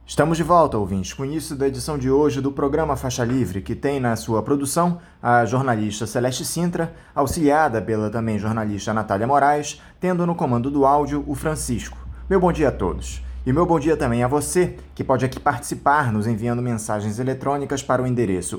Estamos de volta, ouvintes, com o início da edição de hoje do programa Faixa Livre, que tem na sua produção a jornalista Celeste Sintra, auxiliada pela também jornalista Natália Moraes, tendo no comando do áudio o Francisco. Meu bom dia a todos. E meu bom dia também a você, que pode aqui participar nos enviando mensagens eletrônicas para o endereço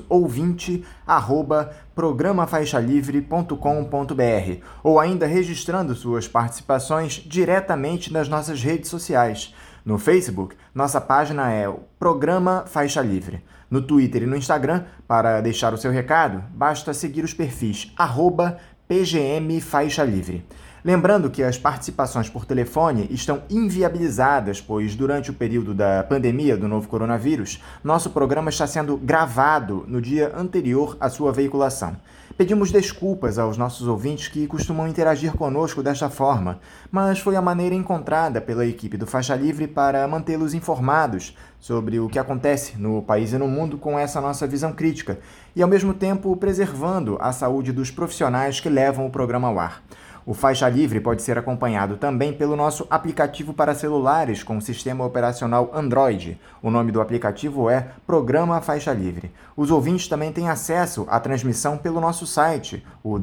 ouvinte@programafaixalivre.com.br ou ainda registrando suas participações diretamente nas nossas redes sociais. No Facebook, nossa página é o Programa Faixa Livre. No Twitter e no Instagram, para deixar o seu recado, basta seguir os perfis @PGM Faixa Livre. Lembrando que as participações por telefone estão inviabilizadas, pois durante o período da pandemia do novo coronavírus, nosso programa está sendo gravado no dia anterior à sua veiculação. Pedimos desculpas aos nossos ouvintes que costumam interagir conosco desta forma, mas foi a maneira encontrada pela equipe do Faixa Livre para mantê-los informados sobre o que acontece no país e no mundo com essa nossa visão crítica e, ao mesmo tempo, preservando a saúde dos profissionais que levam o programa ao ar. O Faixa Livre pode ser acompanhado também pelo nosso aplicativo para celulares com sistema operacional Android. O nome do aplicativo é Programa Faixa Livre. Os ouvintes também têm acesso à transmissão pelo nosso site, o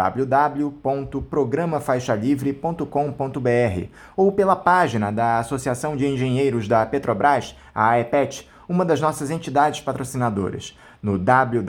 www.programafaixalivre.com.br, ou pela página da Associação de Engenheiros da Petrobras, a AEPET, uma das nossas entidades patrocinadoras, no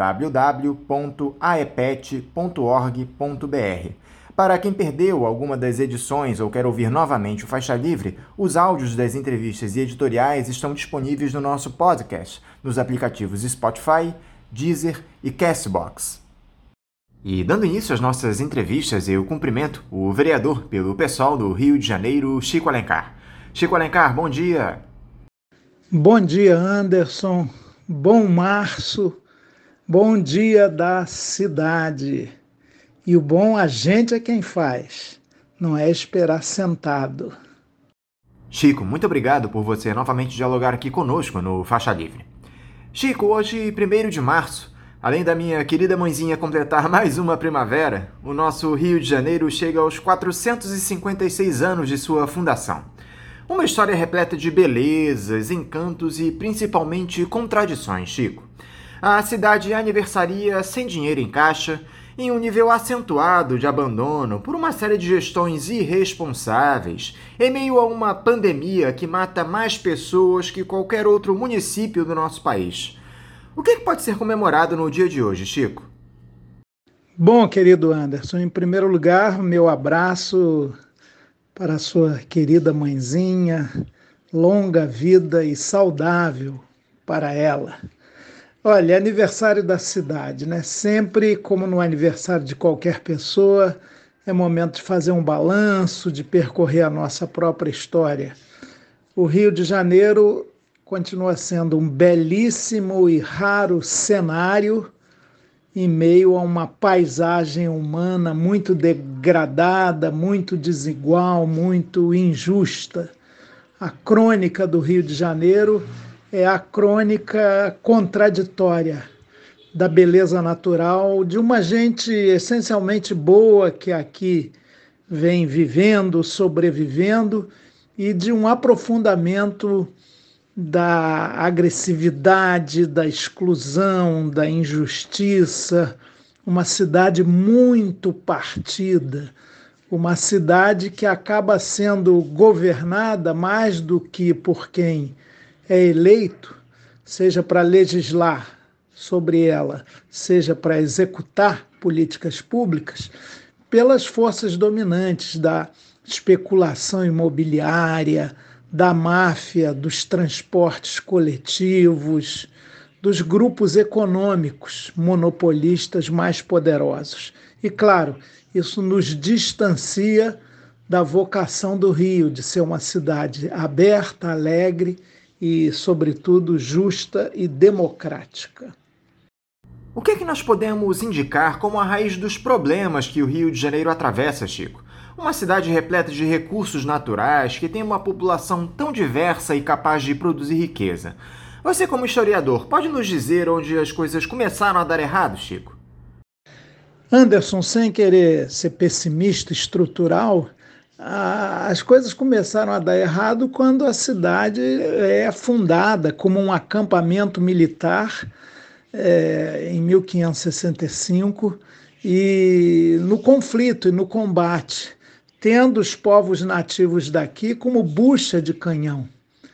www.aepet.org.br. Para quem perdeu alguma das edições ou quer ouvir novamente o Faixa Livre, os áudios das entrevistas e editoriais estão disponíveis no nosso podcast, nos aplicativos Spotify, Deezer e Castbox. E dando início às nossas entrevistas, eu cumprimento o vereador pelo PSOL do Rio de Janeiro, Chico Alencar. Chico Alencar, bom dia! Bom dia, Anderson. Bom março. Bom dia da cidade. E o bom a gente é quem faz, não é esperar sentado. Chico, muito obrigado por você novamente dialogar aqui conosco no Faixa Livre. Chico, hoje, 1º de março, além da minha querida mãezinha completar mais uma primavera, o nosso Rio de Janeiro chega aos 456 anos de sua fundação. Uma história repleta de belezas, encantos e principalmente contradições, Chico. A cidade aniversaria sem dinheiro em caixa, em um nível acentuado de abandono por uma série de gestões irresponsáveis, em meio a uma pandemia que mata mais pessoas que qualquer outro município do nosso país. O que pode ser comemorado no dia de hoje, Chico? Bom, querido Anderson, em primeiro lugar, meu abraço para a sua querida mãezinha, longa vida e saudável para ela. Olha, aniversário da cidade, né? Sempre, como no aniversário de qualquer pessoa, é momento de fazer um balanço, de percorrer a nossa própria história. O Rio de Janeiro continua sendo um belíssimo e raro cenário em meio a uma paisagem humana muito degradada, muito desigual, muito injusta. A crônica do Rio de Janeiro é a crônica contraditória da beleza natural de uma gente essencialmente boa que aqui vem vivendo, sobrevivendo, e de um aprofundamento da agressividade, da exclusão, da injustiça, uma cidade muito partida, uma cidade que acaba sendo governada mais do que por quem é eleito, seja para legislar sobre ela, seja para executar políticas públicas, pelas forças dominantes da especulação imobiliária, da máfia dos transportes coletivos, dos grupos econômicos monopolistas mais poderosos. E, claro, isso nos distancia da vocação do Rio de ser uma cidade aberta, alegre e, sobretudo, justa e democrática. O que nós podemos indicar como a raiz dos problemas que o Rio de Janeiro atravessa, Chico? Uma cidade repleta de recursos naturais que tem uma população tão diversa e capaz de produzir riqueza. Você, como historiador, pode nos dizer onde as coisas começaram a dar errado, Chico? Anderson, sem querer ser pessimista estrutural, as coisas começaram a dar errado quando a cidade é fundada como um acampamento militar em 1565 e no conflito e no combate, tendo os povos nativos daqui como bucha de canhão.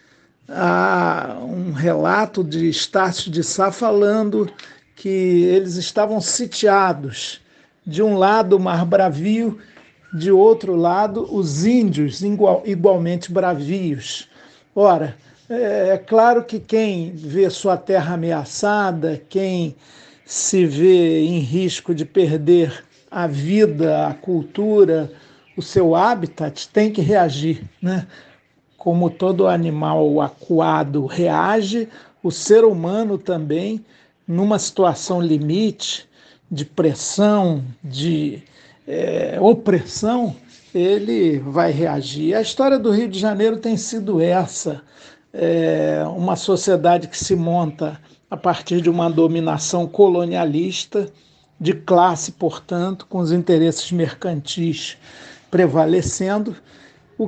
Há um relato de Estácio de Sá falando que eles estavam sitiados, de um lado o Mar Bravio, de outro lado os índios igualmente bravios. Ora, é claro que quem vê sua terra ameaçada, quem se vê em risco de perder a vida, a cultura, o seu habitat, tem que reagir, né? Como todo animal acuado reage, o ser humano também, numa situação limite, de pressão, de opressão, ele vai reagir. A história do Rio de Janeiro tem sido essa, uma sociedade que se monta a partir de uma dominação colonialista, de classe, portanto, com os interesses mercantis prevalecendo, o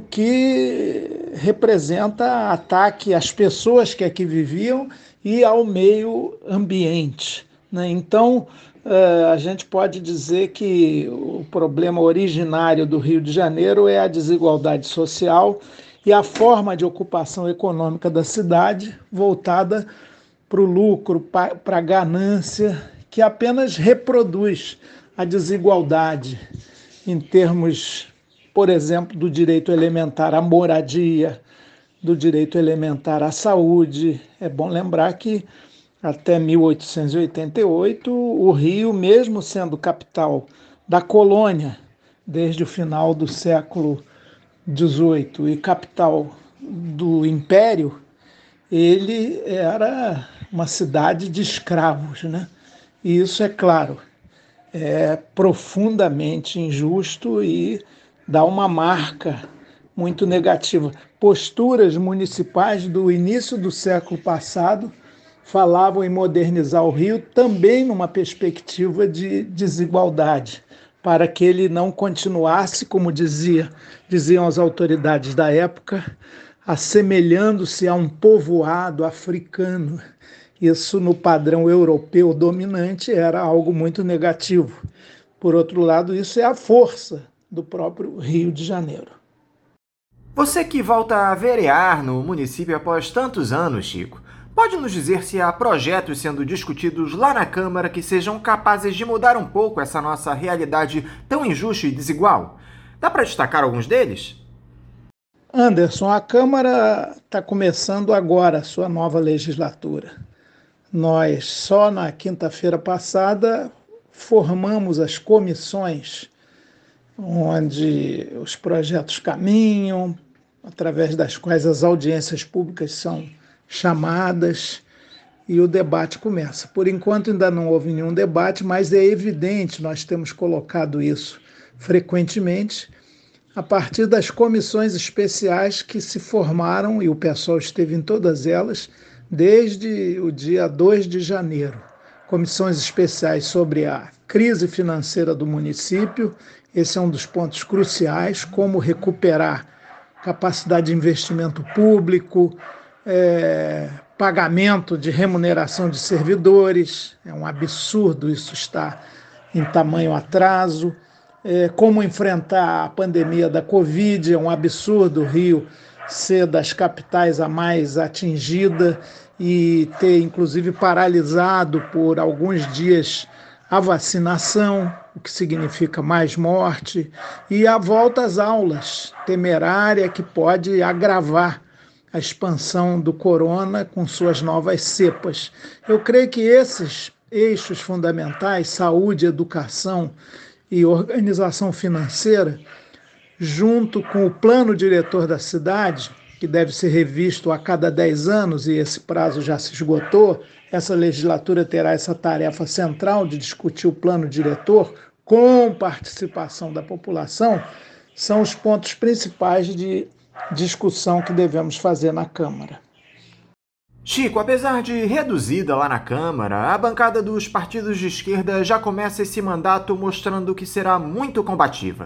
que representa ataque às pessoas que aqui viviam e ao meio ambiente, né? Então, a gente pode dizer que o problema originário do Rio de Janeiro é a desigualdade social e a forma de ocupação econômica da cidade voltada para o lucro, para a ganância, que apenas reproduz a desigualdade em termos, por exemplo, do direito elementar à moradia, do direito elementar à saúde. É bom lembrar que até 1888, o Rio, mesmo sendo capital da colônia, desde o final do século XVIII, e capital do Império, ele era uma cidade de escravos, né? E isso, é claro, é profundamente injusto e dá uma marca muito negativa. Posturas municipais do início do século passado falavam em modernizar o Rio também numa perspectiva de desigualdade, para que ele não continuasse, como diziam as autoridades da época, assemelhando-se a um povoado africano. Isso, no padrão europeu dominante, era algo muito negativo. Por outro lado, isso é a força do próprio Rio de Janeiro. Você que volta a verear no município após tantos anos, Chico, pode nos dizer se há projetos sendo discutidos lá na Câmara que sejam capazes de mudar um pouco essa nossa realidade tão injusta e desigual? Dá para destacar alguns deles? Anderson, a Câmara está começando agora a sua nova legislatura. Nós, só na quinta-feira passada, formamos as comissões onde os projetos caminham, através das quais as audiências públicas são chamadas e o debate começa. Por enquanto ainda não houve nenhum debate, mas é evidente, nós temos colocado isso frequentemente, a partir das comissões especiais que se formaram, e o pessoal esteve em todas elas, desde o dia 2 de janeiro. Comissões especiais sobre a crise financeira do município, esse é um dos pontos cruciais, como recuperar capacidade de investimento público, pagamento de remuneração de servidores, é um absurdo isso estar em tamanho atraso, como enfrentar a pandemia da Covid, é um absurdo o Rio ser das capitais a mais atingida e ter, inclusive, paralisado por alguns dias a vacinação, o que significa mais morte, e a volta às aulas, temerária, que pode agravar a expansão do corona com suas novas cepas. Eu creio que esses eixos fundamentais, saúde, educação e organização financeira, junto com o plano diretor da cidade, que deve ser revisto a cada 10 anos, e esse prazo já se esgotou, essa legislatura terá essa tarefa central de discutir o plano diretor com participação da população, são os pontos principais de discussão que devemos fazer na Câmara. Chico, apesar de reduzida lá na Câmara, a bancada dos partidos de esquerda já começa esse mandato mostrando que será muito combativa.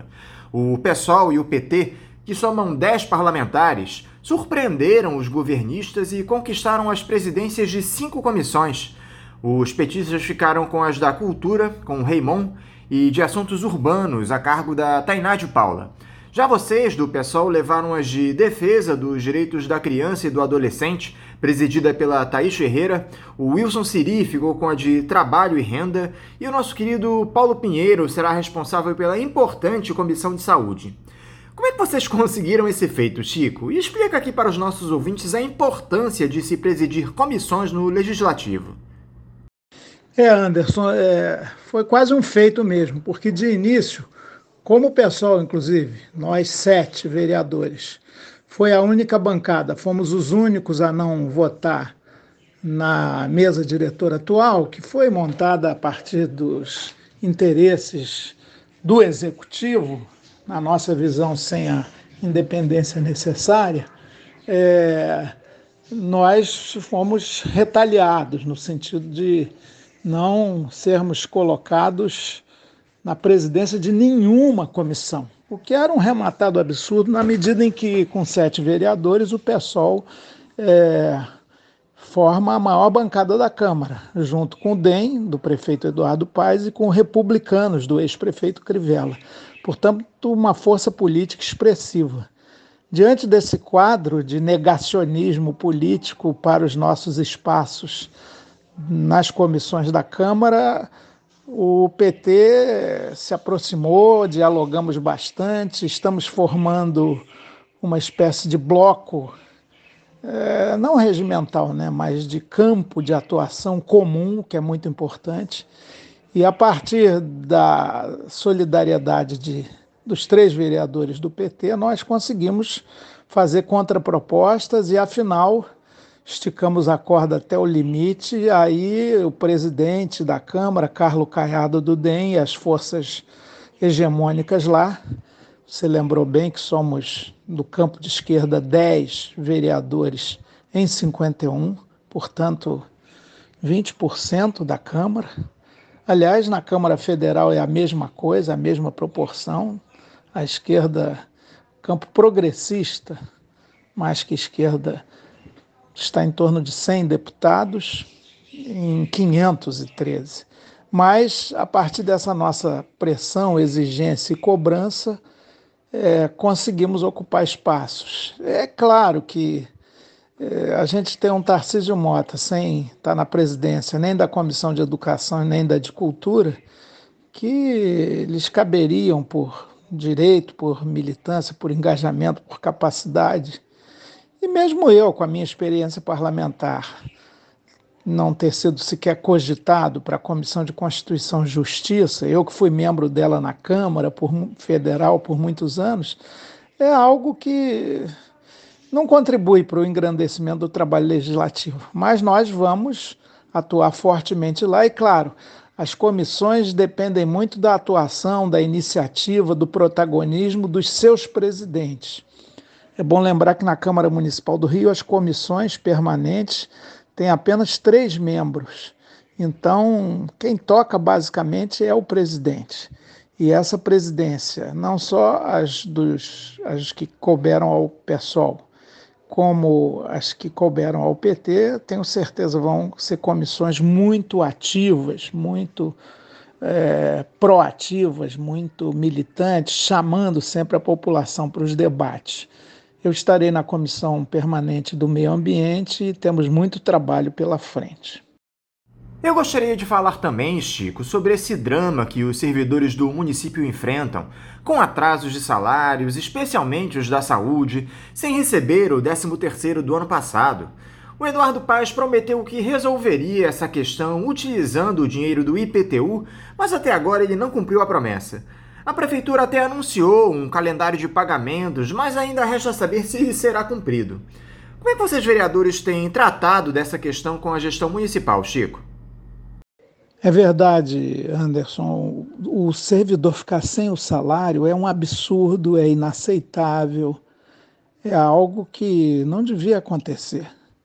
O PSOL e o PT, que somam 10 parlamentares, surpreenderam os governistas e conquistaram as presidências de 5 comissões. Os petistas ficaram com as da Cultura, com o Raimon, e de Assuntos Urbanos, a cargo da Tainá de Paula. Já vocês, do PSOL, levaram as de Defesa dos Direitos da Criança e do Adolescente, presidida pela Thaís Ferreira, o Wilson Siri ficou com a de Trabalho e Renda, e o nosso querido Paulo Pinheiro será responsável pela importante Comissão de Saúde. Como é que vocês conseguiram esse feito, Chico? E explica aqui para os nossos ouvintes a importância de se presidir comissões no Legislativo. Anderson, foi quase um feito mesmo, porque de início, como o pessoal, inclusive, nós 7 vereadores, foi a única bancada, fomos os únicos a não votar na mesa diretora atual, que foi montada a partir dos interesses do Executivo, na nossa visão, sem a independência necessária, nós fomos retaliados, no sentido de não sermos colocados na presidência de nenhuma comissão, o que era um rematado absurdo na medida em que, com 7 vereadores, o PSOL forma a maior bancada da Câmara, junto com o DEM, do prefeito Eduardo Paes, e com os republicanos, do ex-prefeito Crivella. Portanto, uma força política expressiva. Diante desse quadro de negacionismo político para os nossos espaços nas comissões da Câmara, o PT se aproximou, dialogamos bastante, estamos formando uma espécie de bloco, não regimental, mas de campo de atuação comum, que é muito importante. E a partir da solidariedade dos 3 vereadores do PT, nós conseguimos fazer contrapropostas e, afinal, esticamos a corda até o limite, e aí o presidente da Câmara, Carlos Caiado do DEM, e as forças hegemônicas lá, você lembrou bem que somos, do campo de esquerda, 10 vereadores em 51, portanto, 20% da Câmara. Aliás, na Câmara Federal é a mesma coisa, a mesma proporção. A esquerda, campo progressista, mais que esquerda, está em torno de 100 deputados em 513. Mas, a partir dessa nossa pressão, exigência e cobrança, conseguimos ocupar espaços. É claro que a gente tem um Tarcísio Mota, sem estar na presidência nem da Comissão de Educação nem da de Cultura, que lhes caberiam por direito, por militância, por engajamento, por capacidade. E mesmo eu, com a minha experiência parlamentar, não ter sido sequer cogitado para a Comissão de Constituição e Justiça, eu que fui membro dela na Câmara Federal por muitos anos, é algo que não contribui para o engrandecimento do trabalho legislativo. Mas nós vamos atuar fortemente lá e, claro, as comissões dependem muito da atuação, da iniciativa, do protagonismo dos seus presidentes. É bom lembrar que na Câmara Municipal do Rio as comissões permanentes têm apenas 3 membros. Então, quem toca basicamente é o presidente. E essa presidência, não só as que couberam ao PSOL, como as que couberam ao PT, tenho certeza vão ser comissões muito ativas, muito proativas, muito militantes, chamando sempre a população para os debates. Eu estarei na Comissão Permanente do Meio Ambiente e temos muito trabalho pela frente. Eu gostaria de falar também, Chico, sobre esse drama que os servidores do município enfrentam, com atrasos de salários, especialmente os da saúde, sem receber o 13º do ano passado. O Eduardo Paes prometeu que resolveria essa questão utilizando o dinheiro do IPTU, mas até agora ele não cumpriu a promessa. A prefeitura até anunciou um calendário de pagamentos, mas ainda resta saber se será cumprido. Como é que vocês, vereadores, têm tratado dessa questão com a gestão municipal, Chico? É verdade, Anderson. O servidor ficar sem o salário é um absurdo, é inaceitável, é algo que não devia acontecer.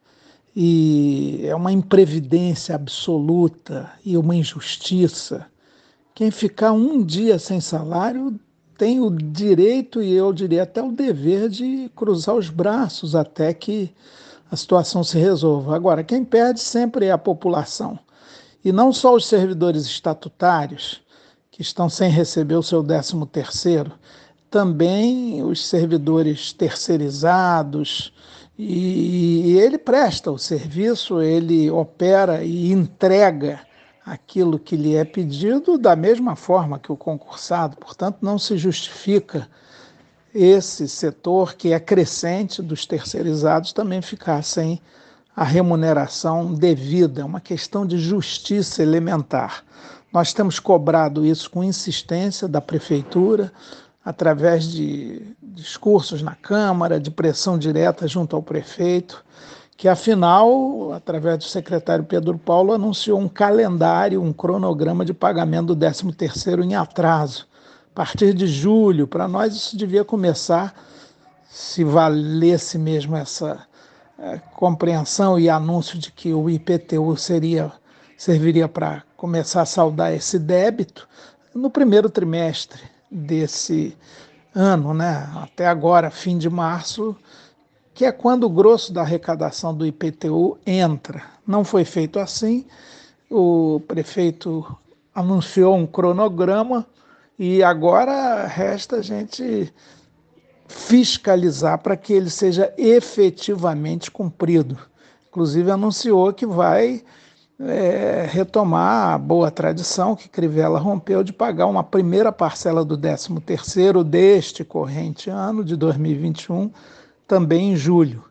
E é uma imprevidência absoluta e uma injustiça. Quem ficar um dia sem salário tem o direito e eu diria até o dever de cruzar os braços até que a situação se resolva. Agora, quem perde sempre é a população. E não só os servidores estatutários, que estão sem receber o seu 13º, também os servidores terceirizados, e ele presta o serviço, ele opera e entrega aquilo que lhe é pedido da mesma forma que o concursado. Portanto, não se justifica esse setor que é crescente dos terceirizados também ficar sem a remuneração devida. É uma questão de justiça elementar. Nós temos cobrado isso com insistência da prefeitura, através de discursos na Câmara, de pressão direta junto ao prefeito, que afinal, através do secretário Pedro Paulo, anunciou um calendário, um cronograma de pagamento do 13º em atraso. A partir de julho, para nós isso devia começar, se valesse mesmo essa compreensão e anúncio de que o IPTU serviria para começar a saldar esse débito no primeiro trimestre desse ano, né? Até agora, fim de março, que é quando o grosso da arrecadação do IPTU entra. Não foi feito assim, o prefeito anunciou um cronograma e agora resta a gente fiscalizar para que ele seja efetivamente cumprido. Inclusive anunciou que vai retomar a boa tradição que Crivella rompeu de pagar uma primeira parcela do 13º deste corrente ano de 2021, também em julho.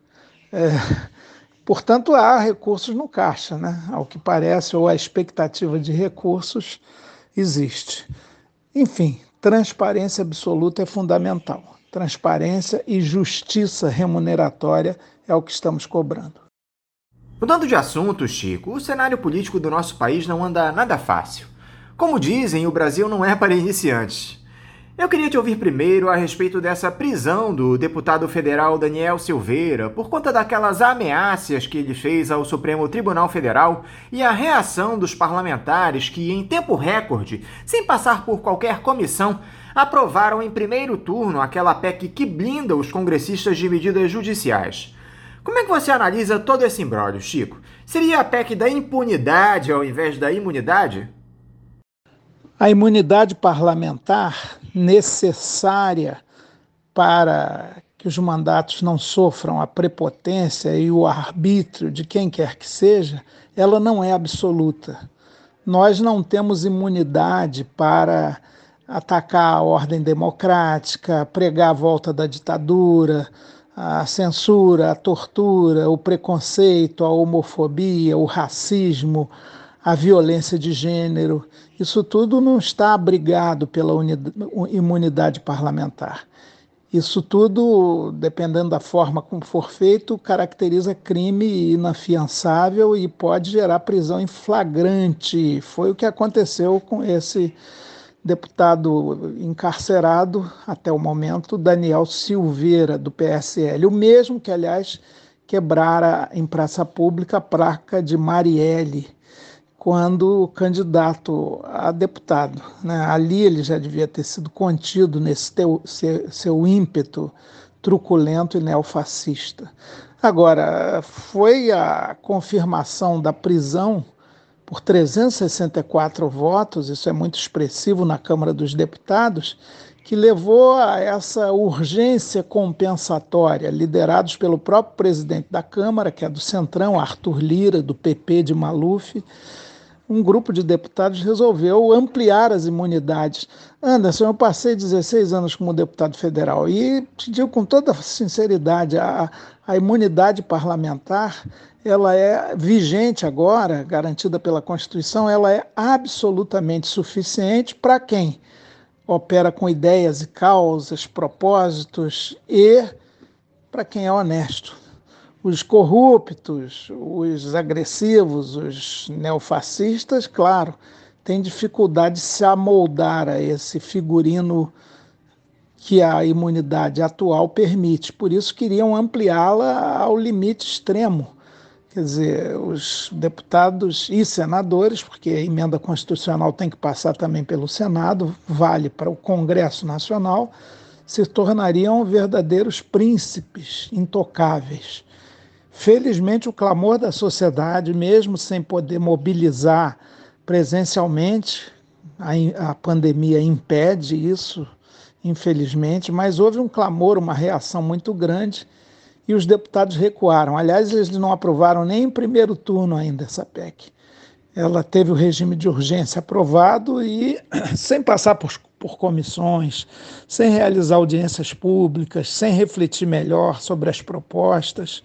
Portanto, há recursos no caixa, né? Ao que parece, ou a expectativa de recursos existe. Enfim, transparência absoluta é fundamental. Transparência e justiça remuneratória é o que estamos cobrando. Mudando de assunto, Chico, o cenário político do nosso país não anda nada fácil. Como dizem, o Brasil não é para iniciantes. Eu queria te ouvir primeiro a respeito dessa prisão do deputado federal Daniel Silveira por conta daquelas ameaças que ele fez ao Supremo Tribunal Federal e a reação dos parlamentares que, em tempo recorde, sem passar por qualquer comissão, aprovaram em primeiro turno aquela PEC que blinda os congressistas de medidas judiciais. Como é que você analisa todo esse imbróglio, Chico? Seria a PEC da impunidade ao invés da imunidade? A imunidade parlamentar, necessária para que os mandatos não sofram a prepotência e o arbítrio de quem quer que seja, ela não é absoluta. Nós não temos imunidade para atacar a ordem democrática, pregar a volta da ditadura, a censura, a tortura, o preconceito, a homofobia, o racismo, a violência de gênero. Isso tudo não está abrigado pela imunidade parlamentar. Isso tudo, dependendo da forma como for feito, caracteriza crime inafiançável e pode gerar prisão em flagrante. Foi o que aconteceu com esse deputado encarcerado, até o momento, Daniel Silveira, do PSL. O mesmo que, aliás, quebrara em praça pública a placa de Marielle, quando candidato a deputado, né? Ali ele já devia ter sido contido nesse seu ímpeto truculento e neofascista. Agora, foi a confirmação da prisão por 364 votos, isso é muito expressivo na Câmara dos Deputados, que levou a essa urgência compensatória, liderados pelo próprio presidente da Câmara, que é do Centrão, Arthur Lira, do PP de Maluf. Um grupo de deputados resolveu ampliar as imunidades. Anderson, eu passei 16 anos como deputado federal e te digo com toda sinceridade, a imunidade parlamentar, ela é vigente agora, garantida pela Constituição, ela é absolutamente suficiente para quem opera com ideias e causas, propósitos e para quem é honesto. Os corruptos, os agressivos, os neofascistas, claro, têm dificuldade de se amoldar a esse figurino que a imunidade atual permite. Por isso queriam ampliá-la ao limite extremo. Quer dizer, os deputados e senadores, porque a emenda constitucional tem que passar também pelo Senado, vale para o Congresso Nacional, se tornariam verdadeiros príncipes intocáveis. Felizmente, o clamor da sociedade, mesmo sem poder mobilizar presencialmente, a pandemia impede isso, infelizmente, mas houve um clamor, uma reação muito grande, e os deputados recuaram. Aliás, eles não aprovaram nem em primeiro turno ainda essa PEC. Ela teve o regime de urgência aprovado e, sem passar por comissões, sem realizar audiências públicas, sem refletir melhor sobre as propostas,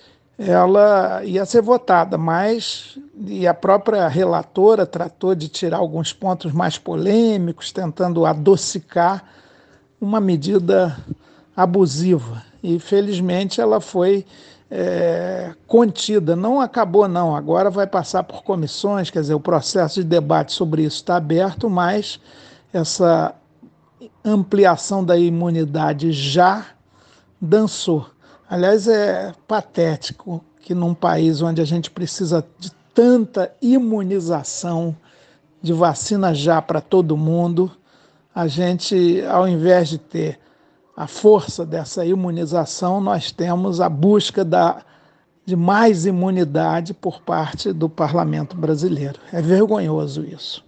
ela ia ser votada, e a própria relatora tratou de tirar alguns pontos mais polêmicos, tentando adocicar uma medida abusiva. E, felizmente, ela foi contida. Não acabou, não. Agora vai passar por comissões, quer dizer, o processo de debate sobre isso está aberto, mas essa ampliação da imunidade já dançou. Aliás, é patético que num país onde a gente precisa de tanta imunização, de vacina já para todo mundo, a gente, ao invés de ter a força dessa imunização, nós temos a busca de mais imunidade por parte do parlamento brasileiro. É vergonhoso isso.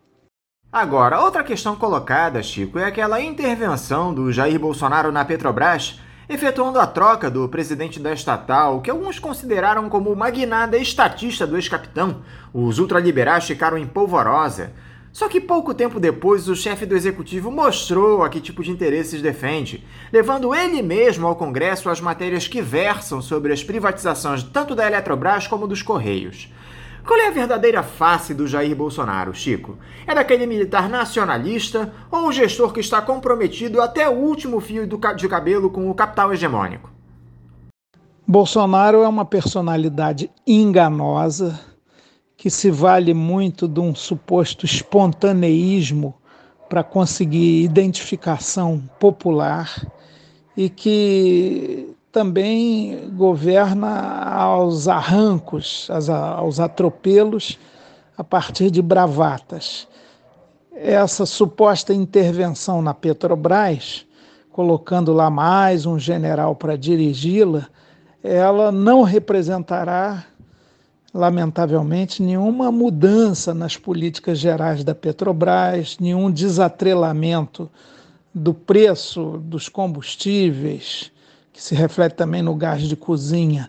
Agora, outra questão colocada, Chico, é aquela intervenção do Jair Bolsonaro na Petrobras, efetuando a troca do presidente da estatal, que alguns consideraram como uma guinada estatista do ex-capitão. Os ultraliberais ficaram em polvorosa. Só que pouco tempo depois, o chefe do executivo mostrou a que tipo de interesses defende, levando ele mesmo ao Congresso as matérias que versam sobre as privatizações tanto da Eletrobras como dos Correios. Qual é a verdadeira face do Jair Bolsonaro, Chico? É daquele militar nacionalista ou o gestor que está comprometido até o último fio de cabelo com o capital hegemônico? Bolsonaro é uma personalidade enganosa, que se vale muito de um suposto espontaneísmo para conseguir identificação popular e que também governa aos arrancos, aos atropelos, a partir de bravatas. Essa suposta intervenção na Petrobras, colocando lá mais um general para dirigi-la, ela não representará, lamentavelmente, nenhuma mudança nas políticas gerais da Petrobras, nenhum desatrelamento do preço dos combustíveis, que se reflete também no gás de cozinha,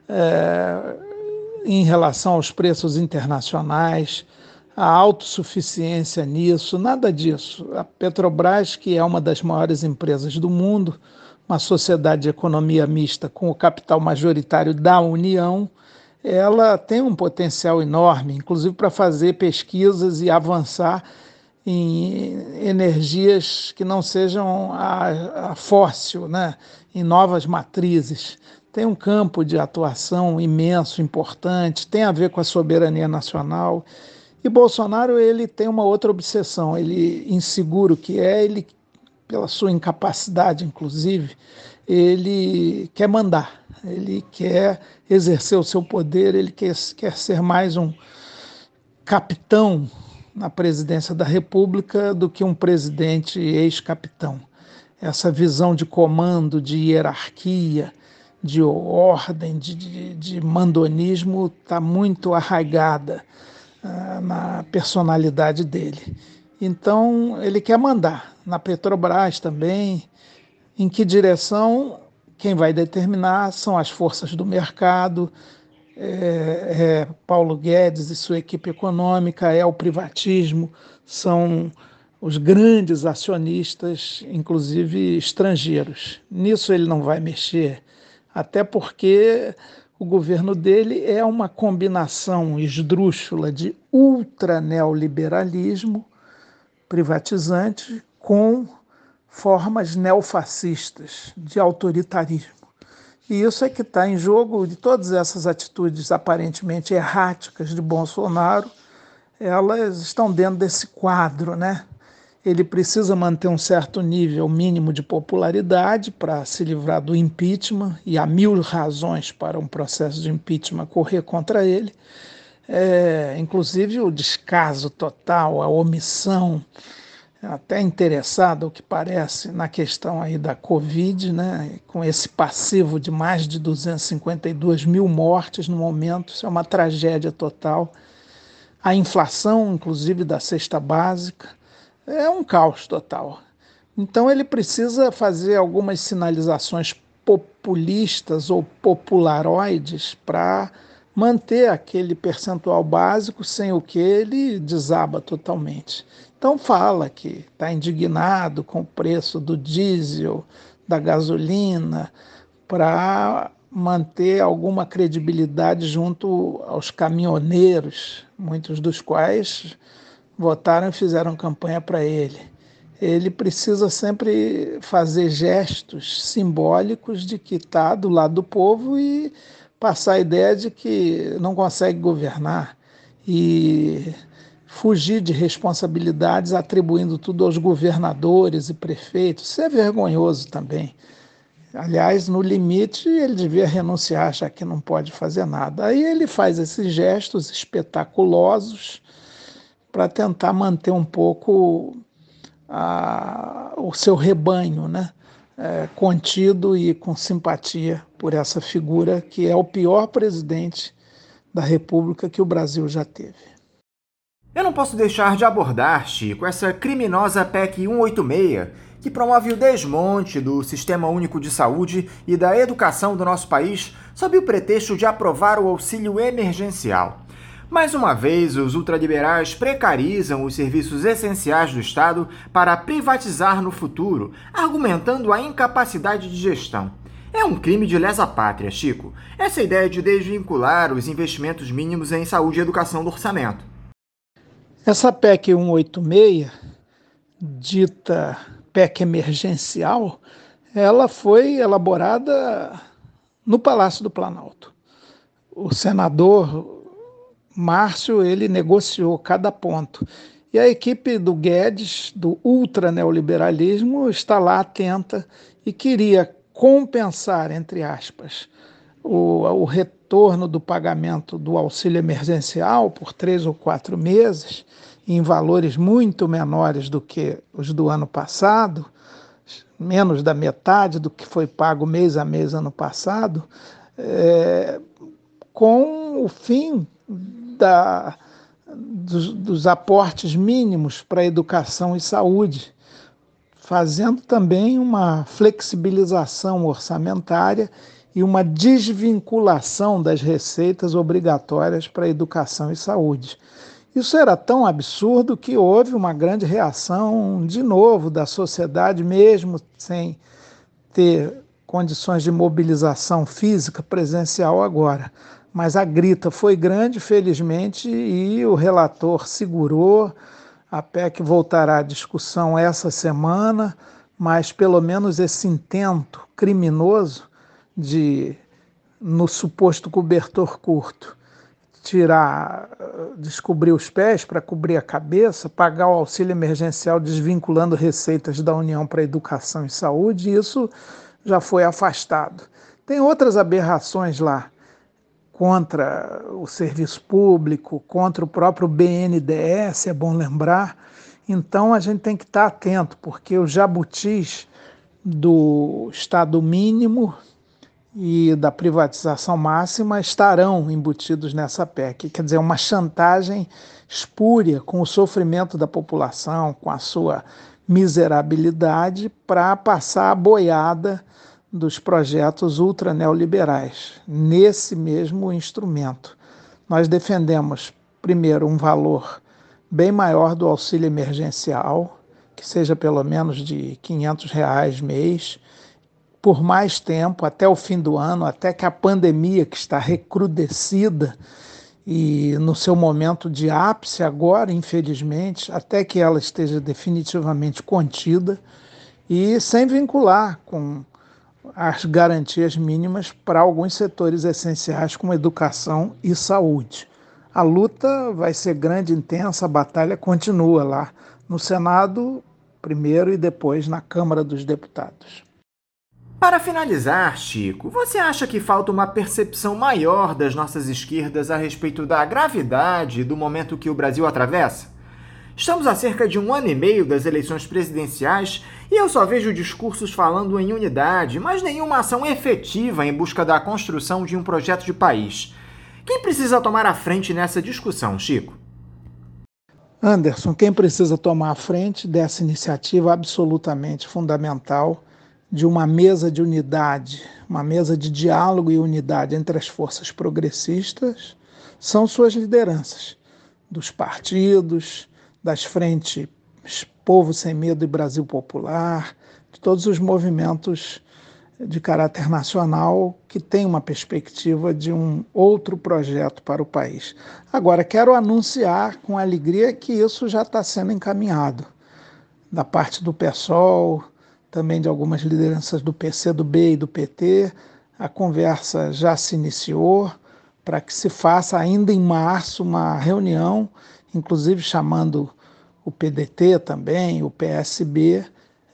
em relação aos preços internacionais, a autossuficiência nisso, nada disso. A Petrobras, que é uma das maiores empresas do mundo, uma sociedade de economia mista com o capital majoritário da União, ela tem um potencial enorme, inclusive para fazer pesquisas e avançar em energias que não sejam a fóssil, né? Em novas matrizes. Tem um campo de atuação imenso, importante, tem a ver com a soberania nacional. E Bolsonaro, ele tem uma outra obsessão, ele, inseguro que é, ele, pela sua incapacidade, inclusive, ele quer mandar, ele quer exercer o seu poder, ele quer ser mais um capitão na presidência da República do que um presidente ex-capitão. Essa visão de comando, de hierarquia, de ordem, de mandonismo está muito arraigada na personalidade dele. Então, ele quer mandar. Na Petrobras também. Em que direção? Quem vai determinar são as forças do mercado, Paulo Guedes e sua equipe econômica, é o privatismo, são os grandes acionistas, inclusive estrangeiros. Nisso ele não vai mexer, até porque o governo dele é uma combinação esdrúxula de ultraneoliberalismo privatizante com formas neofascistas de autoritarismo. E isso é que está em jogo de todas essas atitudes aparentemente erráticas de Bolsonaro, elas estão dentro desse quadro, né? ele precisa manter um certo nível mínimo de popularidade para se livrar do impeachment, e há mil razões para um processo de impeachment correr contra ele, inclusive o descaso total, a omissão, até interessada, o que parece, na questão aí da Covid, né? Com esse passivo de mais de 252 mil mortes no momento, isso é uma tragédia total. A inflação, inclusive, da cesta básica, é um caos total. Então ele precisa fazer algumas sinalizações populistas ou popularoides para manter aquele percentual básico, sem o que ele desaba totalmente. Então fala que está indignado com o preço do diesel, da gasolina, para manter alguma credibilidade junto aos caminhoneiros, muitos dos quais votaram e fizeram campanha para ele. Ele precisa sempre fazer gestos simbólicos de que está do lado do povo e passar a ideia de que não consegue governar e fugir de responsabilidades atribuindo tudo aos governadores e prefeitos. Isso é vergonhoso também. Aliás, no limite, ele devia renunciar, já que não pode fazer nada. Aí ele faz esses gestos espetaculosos para tentar manter um pouco o seu rebanho, né? Contido e com simpatia por essa figura que é o pior presidente da República que o Brasil já teve. Eu não posso deixar de abordar, Chico, essa criminosa PEC 186, que promove o desmonte do Sistema Único de Saúde e da educação do nosso país sob o pretexto de aprovar o auxílio emergencial. Mais uma vez, os ultraliberais precarizam os serviços essenciais do Estado para privatizar no futuro, argumentando a incapacidade de gestão. É um crime de lesa-pátria, Chico, essa ideia de desvincular os investimentos mínimos em saúde e educação do orçamento. Essa PEC 186, dita PEC emergencial, ela foi elaborada no Palácio do Planalto. O senador Márcio, ele negociou cada ponto. E a equipe do Guedes, do ultraneoliberalismo, está lá atenta e queria compensar, entre aspas, o retorno do pagamento do auxílio emergencial por 3 ou 4 meses, em valores muito menores do que os do ano passado, menos da metade do que foi pago mês a mês ano passado, com o fim dos aportes mínimos para educação e saúde, fazendo também uma flexibilização orçamentária e uma desvinculação das receitas obrigatórias para educação e saúde. Isso era tão absurdo que houve uma grande reação, de novo, da sociedade, mesmo sem ter condições de mobilização física presencial agora. Mas a grita foi grande, felizmente, e o relator segurou. A PEC voltará à discussão essa semana, mas pelo menos esse intento criminoso de, no suposto cobertor curto, descobrir os pés para cobrir a cabeça, pagar o auxílio emergencial desvinculando receitas da União para educação e saúde, isso já foi afastado. Tem outras aberrações lá, contra o serviço público, contra o próprio BNDES, é bom lembrar. Então a gente tem que estar atento, porque os jabutis do Estado mínimo e da privatização máxima estarão embutidos nessa PEC. Quer dizer, uma chantagem espúria com o sofrimento da população, com a sua miserabilidade, para passar a boiada dos projetos ultraneoliberais, nesse mesmo instrumento. Nós defendemos, primeiro, um valor bem maior do auxílio emergencial, que seja pelo menos de R$ 500 mês, por mais tempo, até o fim do ano, até que a pandemia, que está recrudescida e no seu momento de ápice agora, infelizmente, até que ela esteja definitivamente contida, e sem vincular com as garantias mínimas para alguns setores essenciais como educação e saúde. A luta vai ser grande, intensa, a batalha continua lá. No Senado primeiro e depois na Câmara dos Deputados. Para finalizar, Chico, você acha que falta uma percepção maior das nossas esquerdas a respeito da gravidade do momento que o Brasil atravessa? Estamos há cerca de 1 ano e meio das eleições presidenciais e eu só vejo discursos falando em unidade, mas nenhuma ação efetiva em busca da construção de um projeto de país. Quem precisa tomar a frente nessa discussão, Chico? Anderson, quem precisa tomar a frente dessa iniciativa absolutamente fundamental de uma mesa de unidade, uma mesa de diálogo e unidade entre as forças progressistas, são suas lideranças, dos partidos, das frentes Povo Sem Medo e Brasil Popular, de todos os movimentos de caráter nacional que têm uma perspectiva de um outro projeto para o país. Agora, quero anunciar com alegria que isso já está sendo encaminhado, da parte do PSOL, também de algumas lideranças do PCdoB e do PT. A conversa já se iniciou para que se faça ainda em março uma reunião, inclusive chamando o PDT também, o PSB,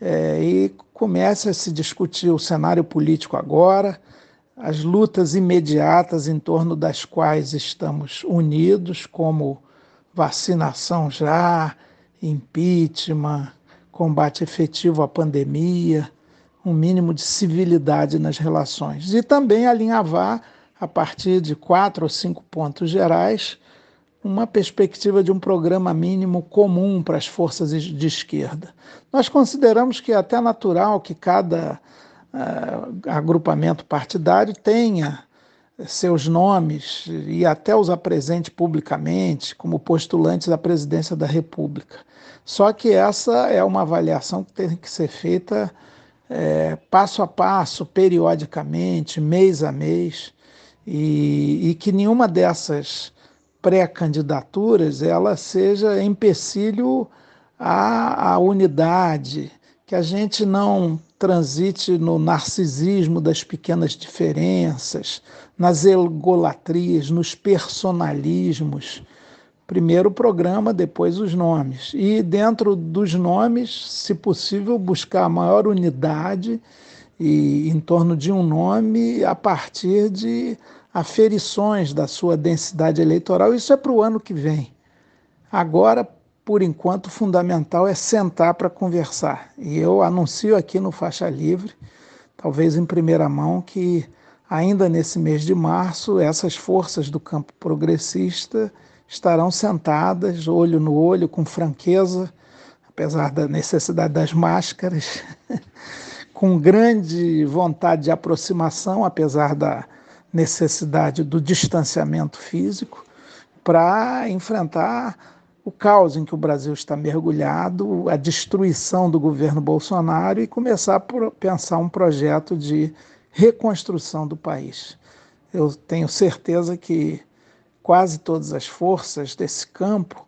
e comece a se discutir o cenário político agora, as lutas imediatas em torno das quais estamos unidos, como vacinação já, impeachment, combate efetivo à pandemia, um mínimo de civilidade nas relações. E também alinhavar, a partir de 4 ou 5 pontos gerais, uma perspectiva de um programa mínimo comum para as forças de esquerda. Nós consideramos que é até natural que cada agrupamento partidário tenha seus nomes e até os apresente publicamente como postulantes à presidência da República. Só que essa é uma avaliação que tem que ser feita passo a passo, periodicamente, mês a mês, e que nenhuma dessas pré-candidaturas ela seja empecilho à unidade, que a gente não transite no narcisismo das pequenas diferenças, nas egolatrias, nos personalismos. Primeiro o programa, depois os nomes. E dentro dos nomes, se possível, buscar a maior unidade e em torno de um nome a partir de aferições da sua densidade eleitoral. Isso é para o ano que vem. Agora, por enquanto, o fundamental é sentar para conversar. E eu anuncio aqui no Faixa Livre, talvez em primeira mão, que ainda nesse mês de março, essas forças do campo progressista estarão sentadas, olho no olho, com franqueza, apesar da necessidade das máscaras, com grande vontade de aproximação, apesar da necessidade do distanciamento físico, para enfrentar o caos em que o Brasil está mergulhado, a destruição do governo Bolsonaro e começar a pensar um projeto de reconstrução do país. Eu tenho certeza que quase todas as forças desse campo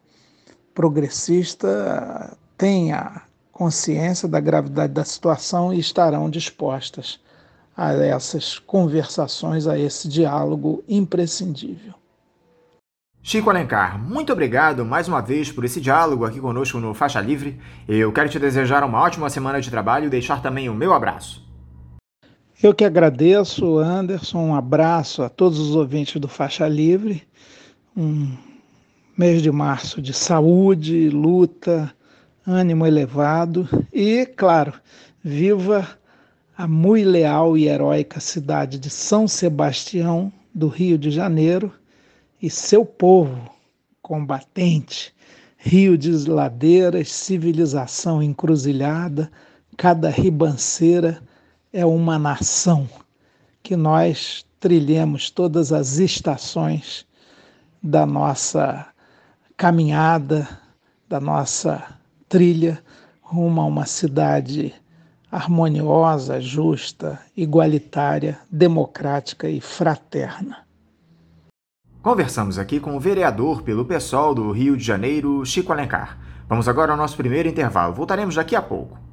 progressista têm a consciência da gravidade da situação e estarão dispostas a essas conversações, a esse diálogo imprescindível. Chico Alencar, muito obrigado mais uma vez por esse diálogo aqui conosco no Faixa Livre. Eu quero te desejar uma ótima semana de trabalho e deixar também o meu abraço. Eu que agradeço, Anderson, um abraço a todos os ouvintes do Faixa Livre. Um mês de março de saúde, luta, ânimo elevado e, claro, viva a muito leal e heróica cidade de São Sebastião, do Rio de Janeiro, e seu povo combatente, rio de ladeiras, civilização encruzilhada, cada ribanceira é uma nação. Que nós trilhemos todas as estações da nossa caminhada, da nossa trilha rumo a uma cidade harmoniosa, justa, igualitária, democrática e fraterna. Conversamos aqui com o vereador pelo PSOL do Rio de Janeiro, Chico Alencar. Vamos agora ao nosso primeiro intervalo. Voltaremos daqui a pouco.